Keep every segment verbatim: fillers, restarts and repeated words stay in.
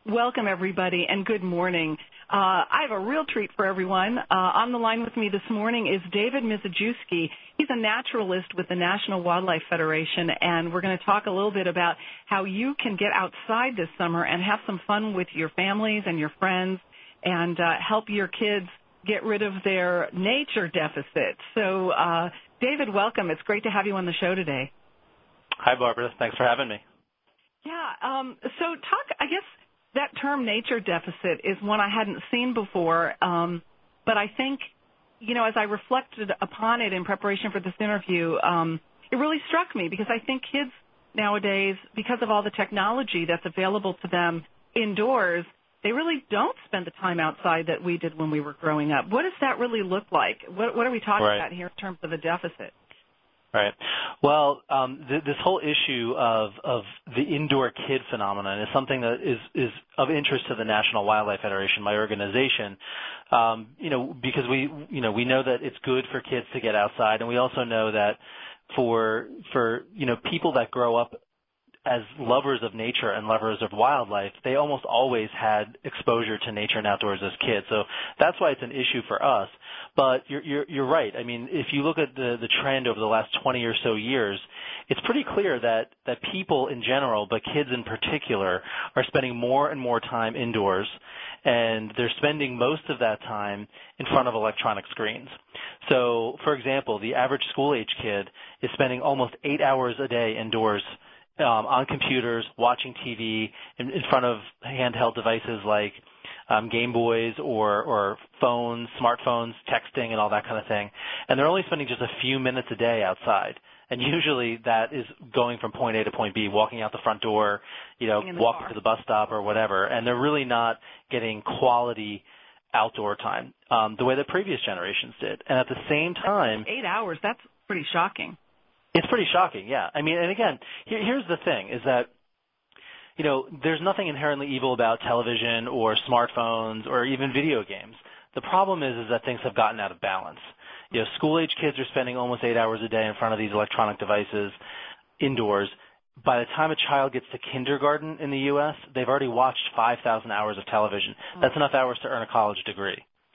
Welcome, everybody, and good morning. Uh, I have a real treat for everyone. Uh, on the line with me this morning is David Mizejewski. He's a naturalist with the National Wildlife Federation, and we're going to talk a little bit about how you can get outside this summer and have some fun with your families and your friends and uh, help your kids get rid of their nature deficit. So, uh, David, welcome. It's great to have you on the show today. Hi, Barbara. Thanks for having me. Yeah, um, so talk, I guess, that term nature deficit is one I hadn't seen before, um, but I think, you know, as I reflected upon it in preparation for this interview, um, it really struck me because I think kids nowadays, because of all the technology that's available to them indoors, they really don't spend the time outside that we did when we were growing up. What does that really look like? What, what are we talking right. about here in terms of a deficit? Right. Well, um, th- this whole issue of, of the indoor kid phenomenon is something that is, is of interest to the National Wildlife Federation, my organization, um, you know, because we, you know, we know that it's good for kids to get outside, and we also know that for, for, you know, people that grow up as lovers of nature and lovers of wildlife, they almost always had exposure to nature and outdoors as kids. So that's why it's an issue for us. But you're, you're, you're right. I mean, if you look at the, the trend over the last twenty or so years, it's pretty clear that, that people in general, but kids in particular, are spending more and more time indoors, and they're spending most of that time in front of electronic screens. So, for example, the average school-age kid is spending almost eight hours a day indoors Um, on computers, watching T V, in, in front of handheld devices like um, Game Boys or, or phones, smartphones, texting, and all that kind of thing. And they're only spending just a few minutes a day outside. And usually that is going from point A to point B, walking out the front door, you know, walking to the bus stop or whatever. And they're really not getting quality outdoor time um, the way that previous generations did. And at the same time, eight hours, that's pretty shocking. It's pretty shocking, yeah. I mean, and again, here, here's the thing, is that, you know, there's nothing inherently evil about television or smartphones or even video games. The problem is, is that things have gotten out of balance. You know, school-age kids are spending almost eight hours a day in front of these electronic devices indoors. By the time a child gets to kindergarten in the U S, they've already watched five thousand hours of television. That's enough hours to earn a college degree.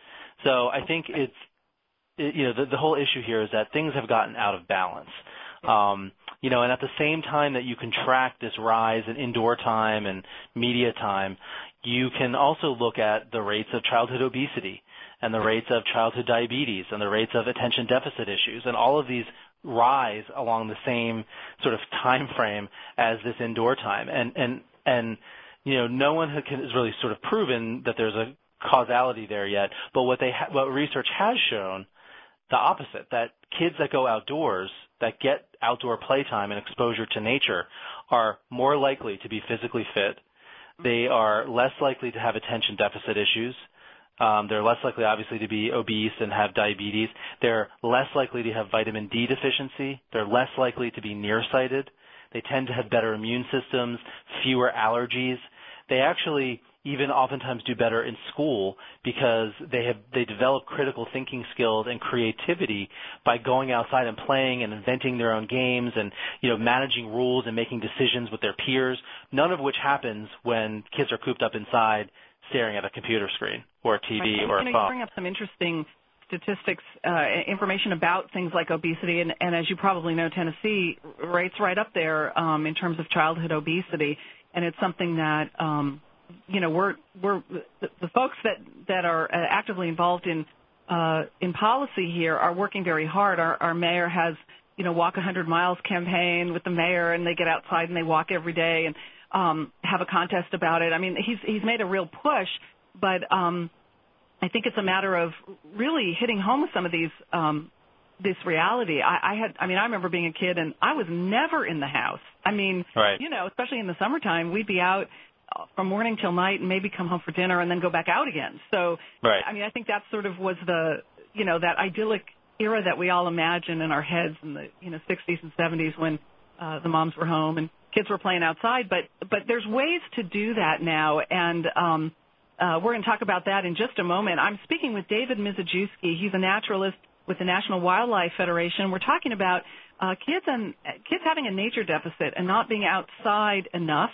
So I think it's, it, you know, the, the whole issue here is that things have gotten out of balance. Um, you know, and at the same time that you can track this rise in indoor time and media time, you can also look at the rates of childhood obesity and the rates of childhood diabetes and the rates of attention deficit issues, and all of these rise along the same sort of time frame as this indoor time. And, and, and you know, no one has really sort of proven that there's a causality there yet, but what, they ha- what research has shown, the opposite, that kids that go outdoors, that get outdoor playtime and exposure to nature, are more likely to be physically fit. They are less likely to have attention deficit issues. Um, they're less likely, obviously, to be obese and have diabetes. They're less likely to have vitamin D deficiency. They're less likely to be nearsighted. They tend to have better immune systems, fewer allergies. They actually even oftentimes do better in school because they have they develop critical thinking skills and creativity by going outside and playing and inventing their own games and, you know, managing rules and making decisions with their peers, none of which happens when kids are cooped up inside staring at a computer screen or a T V right. or you know, a phone. You bring up some interesting statistics, uh, information about things like obesity, and, and as you probably know, Tennessee rates right up there um, in terms of childhood obesity, and it's something that um, you know, we're we're the, the folks that that are actively involved in uh, in policy here are working very hard. Our, our mayor has, you know, Walk one hundred Miles campaign with the mayor, and they get outside and they walk every day and um, have a contest about it. I mean, he's he's made a real push, but um, I think it's a matter of really hitting home with some of these um, this reality. I, I had, I mean, I remember being a kid and I was never in the house. I mean, right. you know, especially in the summertime, we'd be out from morning till night and maybe come home for dinner and then go back out again. So, right. I mean, I think that sort of was the, you know, that idyllic era that we all imagine in our heads in the, you know, sixties and seventies when uh, the moms were home and kids were playing outside. But, but there's ways to do that now, and um, uh, we're going to talk about that in just a moment. I'm speaking with David Mizejewski. He's a naturalist with the National Wildlife Federation. We're talking about uh, kids and kids having a nature deficit and not being outside enough.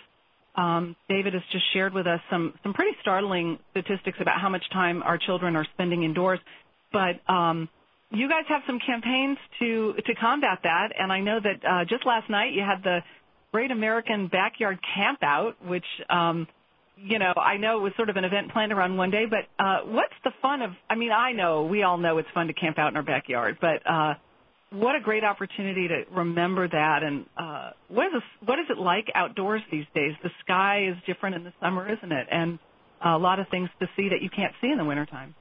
Um, David has just shared with us some, some pretty startling statistics about how much time our children are spending indoors. But um, you guys have some campaigns to, to combat that, and I know that uh, just last night you had the Great American Backyard Camp Out, which, um, you know, I know it was sort of an event planned around one day, but uh, what's the fun of, I mean, I know, we all know it's fun to camp out in our backyard, but uh, what a great opportunity to remember that. And uh, what, is this, what is it like outdoors these days? The sky is different in the summer, isn't it? And a lot of things to see that you can't see in the wintertime.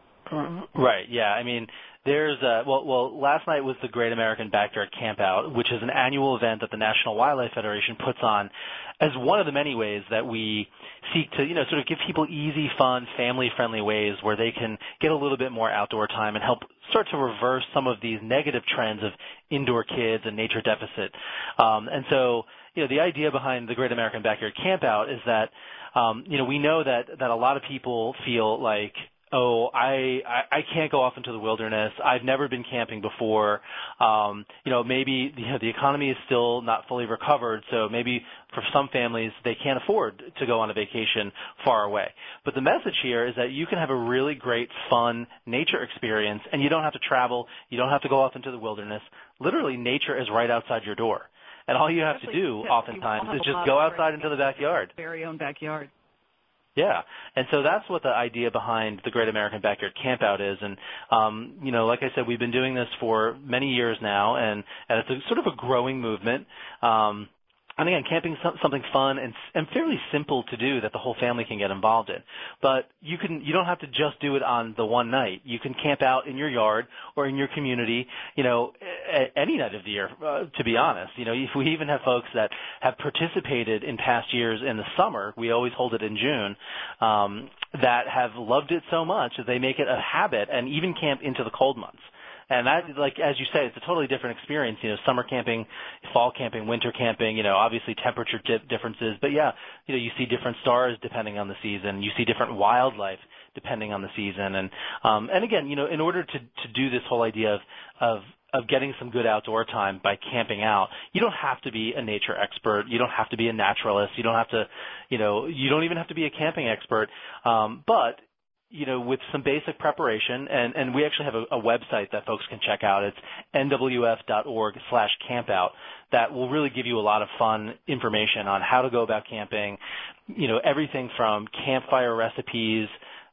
Right, yeah. I mean, there's, uh, well, well, last night was the Great American Backyard Campout, which is an annual event that the National Wildlife Federation puts on as one of the many ways that we seek to, you know, sort of give people easy, fun, family-friendly ways where they can get a little bit more outdoor time and help start to reverse some of these negative trends of indoor kids and nature deficit. Um, and so, you know, the idea behind the Great American Backyard Campout is that, um, you know, we know that, that a lot of people feel like, oh, I, I I can't go off into the wilderness. I've never been camping before. Um, you know, maybe you know, the economy is still not fully recovered, so maybe for some families they can't afford to go on a vacation far away. But the message here is that you can have a really great, fun nature experience, and you don't have to travel. You don't have to go off into the wilderness. Literally, nature is right outside your door. And all you have to do oftentimes is just go outside into the backyard. Very own backyard. Yeah, and so that's what the idea behind the Great American Backyard Campout is. And, um, you know, like I said, we've been doing this for many years now, and, and it's a, sort of a growing movement. Um, and again, camping is something fun and, and fairly simple to do that the whole family can get involved in. But you can, you don't have to just do it on the one night. You can camp out in your yard or in your community, you know, any night of the year, uh, to be honest. You know, if we even have folks that have participated in past years in the summer, we always hold it in June, um, that have loved it so much that they make it a habit and even camp into the cold months. And that, like, as you say, it's a totally different experience, you know, summer camping, fall camping, winter camping, you know, obviously temperature dip differences. But, yeah, you know, you see different stars depending on the season. You see different wildlife depending on the season. And, um, and again, you know, in order to, to do this whole idea of, of, of getting some good outdoor time by camping out, you don't have to be a nature expert. You don't have to be a naturalist. You don't have to, you know, you don't even have to be a camping expert. Um, but you know, with some basic preparation, and, and we actually have a, a website that folks can check out. It's N W F dot org slash campout that will really give you a lot of fun information on how to go about camping, you know, everything from campfire recipes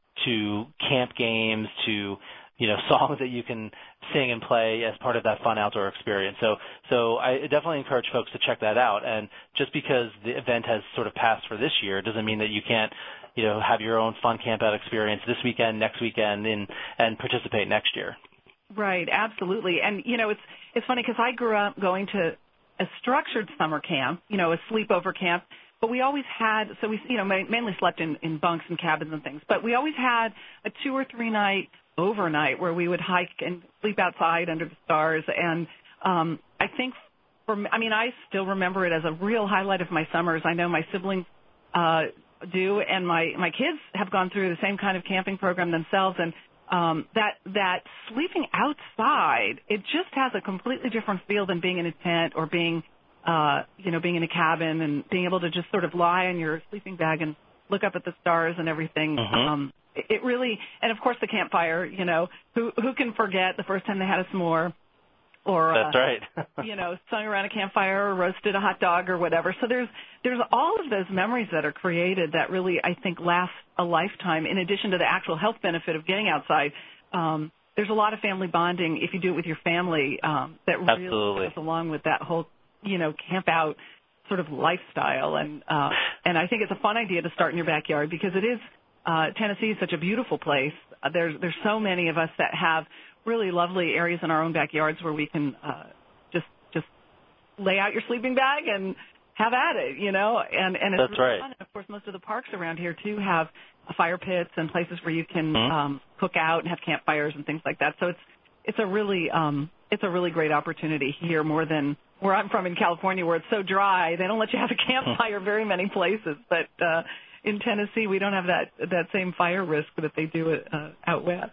to camp games to, you know, songs that you can sing and play as part of that fun outdoor experience. So, so I definitely encourage folks to check that out. And just because the event has sort of passed for this year doesn't mean that you can't, you know, have your own fun camp out experience this weekend, next weekend, and, and participate next year. Right, absolutely. And, you know, it's it's funny because I grew up going to a structured summer camp, you know, a sleepover camp, but we always had, so we, you know, mainly slept in, in bunks and cabins and things, but we always had a two or three night overnight where we would hike and sleep outside under the stars. And um, I think, for I mean, I still remember it as a real highlight of my summers. I know my siblings uh do, and my my kids have gone through the same kind of camping program themselves, and um that that sleeping outside, it just has a completely different feel than being in a tent or being uh you know being in a cabin and being able to just sort of lie on your sleeping bag and look up at the stars and everything. Mm-hmm. um it, it really, and of course the campfire, you know, who who can forget the first time they had a s'more, or that's uh, right. you know, sung around a campfire or roasted a hot dog or whatever. So there's there's all of those memories that are created that really, I think, last a lifetime. In addition to the actual health benefit of getting outside, um, there's a lot of family bonding if you do it with your family um, that really Absolutely. goes along with that whole, you know, camp out sort of lifestyle. And uh, and I think it's a fun idea to start in your backyard because it is. Uh, Tennessee is such a beautiful place. Uh, there's there's so many of us that have really lovely areas in our own backyards where we can uh, just just lay out your sleeping bag and have at it, you know. And and it's That's really right. fun. And of course, most of the parks around here too have fire pits and places where you can mm-hmm. um, cook out and have campfires and things like that. So it's it's a really um, it's a really great opportunity here, more than where I'm from in California, where it's so dry. They don't let you have a campfire very many places, but uh, in Tennessee, we don't have that that same fire risk that they do uh, out west.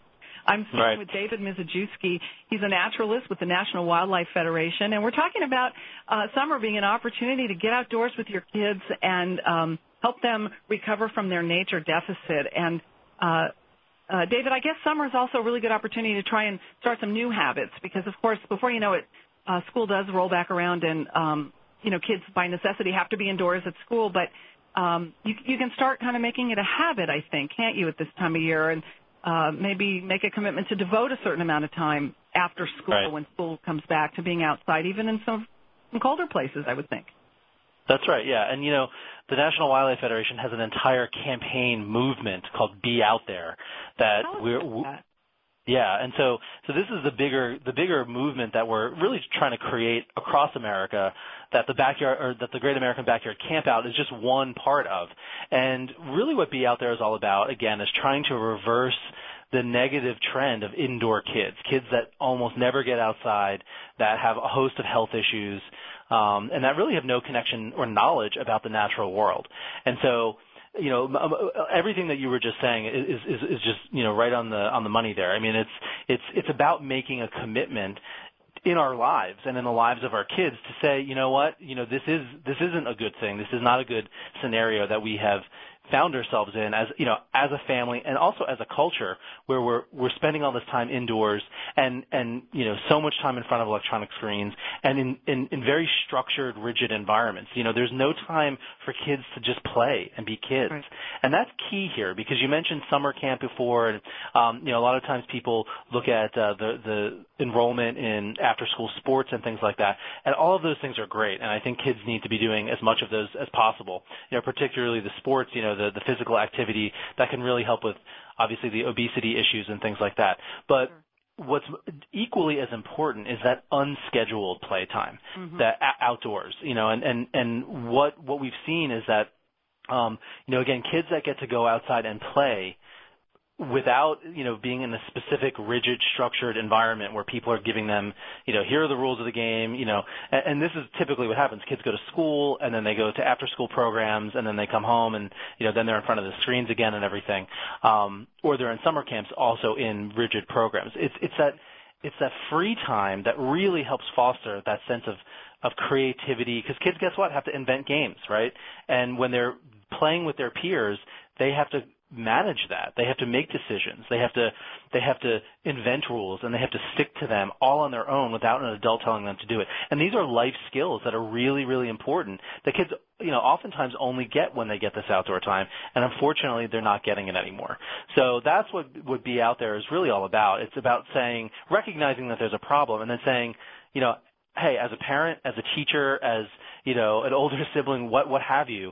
I'm speaking right. with David Mizejewski. He's a naturalist with the National Wildlife Federation, and we're talking about uh, summer being an opportunity to get outdoors with your kids and um, help them recover from their nature deficit. And uh, uh, David, I guess summer is also a really good opportunity to try and start some new habits because, of course, before you know it, uh, school does roll back around, and um, you know, kids by necessity have to be indoors at school, but um, you, you can start kind of making it a habit, I think, can't you, at this time of year, and uh, maybe make a commitment to devote a certain amount of time after school right. when school comes back to being outside, even in some, some colder places, I would think. That's right, yeah. And, you know, the National Wildlife Federation has an entire campaign movement called Be Out There that we're that. Yeah, and so so this is the bigger the bigger movement that we're really trying to create across America, that the backyard or that the Great American Backyard Campout is just one part of. And really what Be Out There is all about, again, is trying to reverse the negative trend of indoor kids, kids that almost never get outside, that have a host of health issues, um, and that really have no connection or knowledge about the natural world. And so, you know, everything that you were just saying is, is, is just, you know, right on the on the money there. I mean, it's it's it's about making a commitment in our lives and in the lives of our kids to say, you know what, you know, this is this isn't a good thing. This is not a good scenario that we have found ourselves in as, you know, as a family and also as a culture where we're we're spending all this time indoors and and you know so much time in front of electronic screens and in in, in very structured, rigid environments. You know, there's no time for kids to just play and be kids, right. And that's key here because you mentioned summer camp before, and um, you know a lot of times people look at uh, the the enrollment in after-school sports and things like that, and all of those things are great, and I think kids need to be doing as much of those as possible. You know, particularly the sports, you know. The, the physical activity that can really help with, obviously, the obesity issues and things like that. But sure. What's equally as important is that unscheduled playtime, mm-hmm. that outdoors, you know, and, and, and what, what we've seen is that, um, you know, again, kids that get to go outside and play without, you know, being in a specific, rigid, structured environment where people are giving them, you know, here are the rules of the game, you know, and, and this is typically what happens. Kids go to school and then they go to after-school programs and then they come home and, you know, then they're in front of the screens again and everything. Um, or they're in summer camps also in rigid programs. It's, it's that, it's that free time that really helps foster that sense of, of creativity because kids, guess what, have to invent games, right? And when they're playing with their peers, they have to manage that. They have to make decisions. They have to they have to invent rules and they have to stick to them all on their own without an adult telling them to do it. And these are life skills that are really, really important that kids, you know, oftentimes only get when they get this outdoor time. And unfortunately, they're not getting it anymore. So that's what would Be Out There is really all about. It's about saying, recognizing that there's a problem and then saying, you know, hey, as a parent, as a teacher, as, you know, an older sibling, what what have you,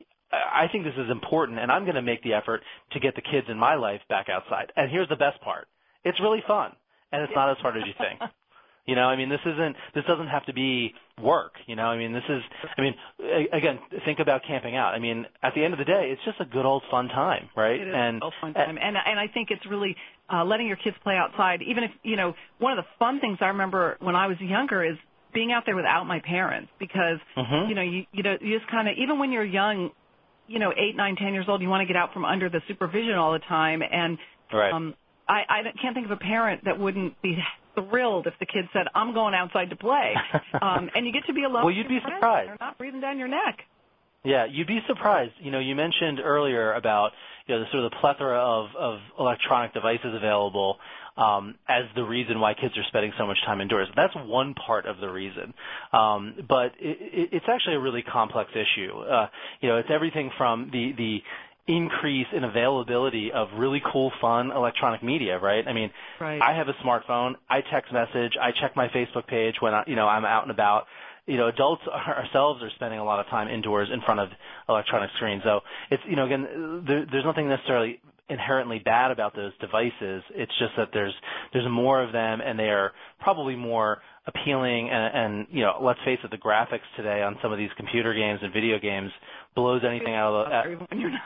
I think this is important, and I'm going to make the effort to get the kids in my life back outside. And here's the best part. It's really fun, and it's not as hard as you think. You know, I mean, this isn't, this doesn't have to be work, you know, I mean, this is, I mean, again, think about camping out. I mean, at the end of the day, it's just a good old fun time, right? It is and, a good old fun time. And, and I think it's really uh, letting your kids play outside, even if, you know, one of the fun things I remember when I was younger is being out there without my parents because, mm-hmm. you know, you, you know, you just kind of, even when you're young, you know, eight, nine, ten years old, you want to get out from under the supervision all the time. And right. um, I, I can't think of a parent that wouldn't be thrilled if the kid said, I'm going outside to play. um, and you get to be alone. Well, you'd be surprised. They're not breathing down your neck. Yeah, you'd be surprised. You know, you mentioned earlier about, you know, the sort of the plethora of, of electronic devices available um, as the reason why kids are spending so much time indoors. That's one part of the reason. Um, but it, it, it's actually a really complex issue. Uh, you know, it's everything from the, the increase in availability of really cool, fun electronic media, right? I mean, right. I have a smartphone. I text message. I check my Facebook page when I, you know, I'm out and about. You know, adults ourselves are spending a lot of time indoors in front of electronic screens. So it's, you know, again, there, there's nothing necessarily inherently bad about those devices. It's just that there's there's more of them, and they are probably more appealing. And, and you know, let's face it, the graphics today on some of these computer games and video games blows anything out of the. Uh, when you're not.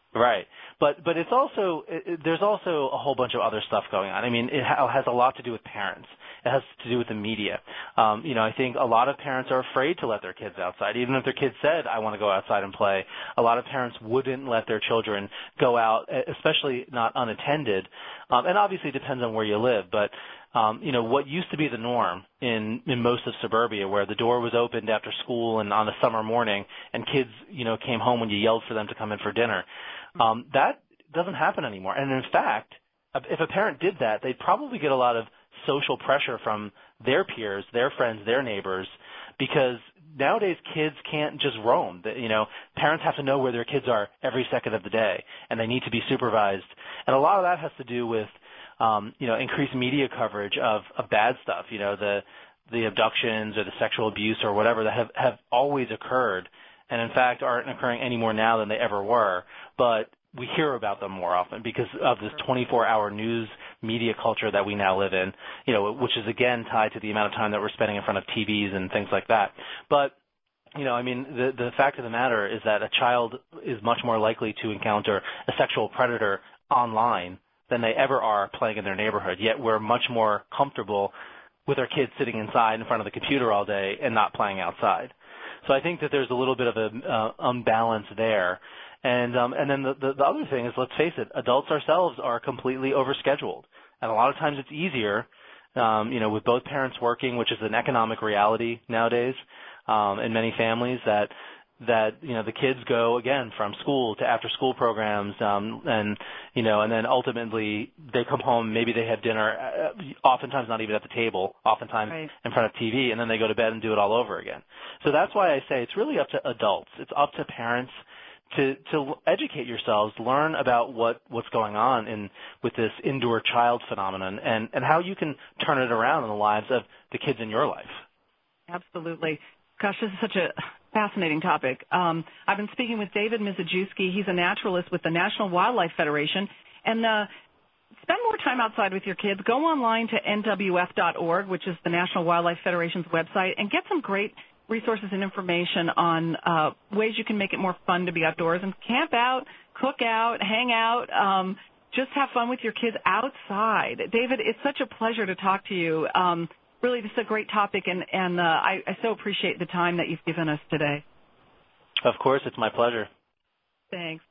Right, but but it's also it, there's also a whole bunch of other stuff going on. I mean, it ha- has a lot to do with parents. It has to do with the media. Um, you know, I think a lot of parents are afraid to let their kids outside, even if their kids said, "I want to go outside and play." A lot of parents wouldn't let their children go out, especially not unattended. Um, and obviously, it depends on where you live, but. Um, you know, what used to be the norm in, in most of suburbia, where the door was opened after school and on a summer morning, and kids, you know, came home when you yelled for them to come in for dinner. Um, that doesn't happen anymore. And in fact, if a parent did that, they'd probably get a lot of social pressure from their peers, their friends, their neighbors, because nowadays kids can't just roam. You know, parents have to know where their kids are every second of the day, and they need to be supervised. And a lot of that has to do with Um, you know, increased media coverage of, of bad stuff, you know, the the abductions or the sexual abuse or whatever that have, have always occurred and, in fact, aren't occurring any more now than they ever were. But we hear about them more often because of this twenty-four hour news media culture that we now live in, you know, which is, again, tied to the amount of time that we're spending in front of T Vs and things like that. But you know, I mean, the, the fact of the matter is that a child is much more likely to encounter a sexual predator online than they ever are playing in their neighborhood, yet we're much more comfortable with our kids sitting inside in front of the computer all day and not playing outside. So I think that there's a little bit of an uh, unbalance there. And um, and then the, the, the other thing is, let's face it, adults ourselves are completely overscheduled. And a lot of times it's easier, um, you know, with both parents working, which is an economic reality nowadays um, in many families, that that, you know, the kids go, again, from school to after-school programs, um, and, you know, and then ultimately they come home, maybe they have dinner, uh, oftentimes not even at the table, oftentimes right. in front of T V, and then they go to bed and do it all over again. So that's why I say it's really up to adults. It's up to parents to, to educate yourselves, learn about what, what's going on in, with this indoor child phenomenon and, and how you can turn it around in the lives of the kids in your life. Absolutely. Gosh, this is such a fascinating topic. Um, I've been speaking with David Mizejewski. He's a naturalist with the National Wildlife Federation. And uh, spend more time outside with your kids. Go online to N W F dot org, which is the National Wildlife Federation's website, and get some great resources and information on uh, ways you can make it more fun to be outdoors and camp out, cook out, hang out, um, just have fun with your kids outside. David, it's such a pleasure to talk to you. Um, Really, this is a great topic, and, and uh, I, I so appreciate the time that you've given us today. Of course, it's my pleasure. Thanks.